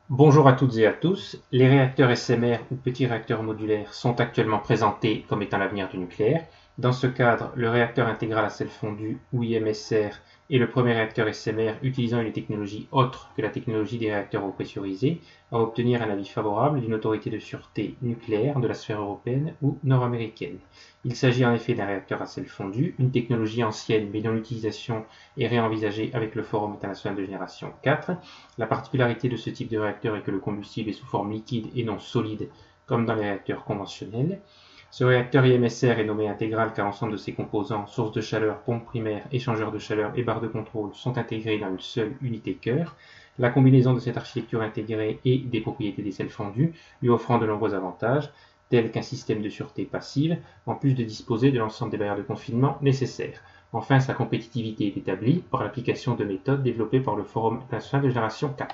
Bonjour à toutes et à tous. Les réacteurs SMR ou petits réacteurs modulaires sont actuellement présentés comme étant l'avenir du nucléaire. Dans ce cadre, le réacteur intégral à sel fondu ou IMSR est le premier réacteur SMR utilisant une technologie autre que la technologie des réacteurs repressurisés à obtenir un avis favorable d'une autorité de sûreté nucléaire de la sphère européenne ou nord-américaine. Il s'agit en effet d'un réacteur à sel fondu, une technologie ancienne mais dont l'utilisation est réenvisagée avec le Forum international de génération 4. La particularité de ce type de réacteur est que le combustible est sous forme liquide et non solide comme dans les réacteurs conventionnels. Ce réacteur IMSR est nommé intégral car l'ensemble de ses composants, source de chaleur, pompe primaire, échangeur de chaleur et barre de contrôle, sont intégrés dans une seule unité cœur. La combinaison de cette architecture intégrée et des propriétés des sels fondus lui offrant de nombreux avantages, tels qu'un système de sûreté passive, en plus de disposer de l'ensemble des barrières de confinement nécessaires. Enfin, sa compétitivité est établie par l'application de méthodes développées par le Forum international de génération 4.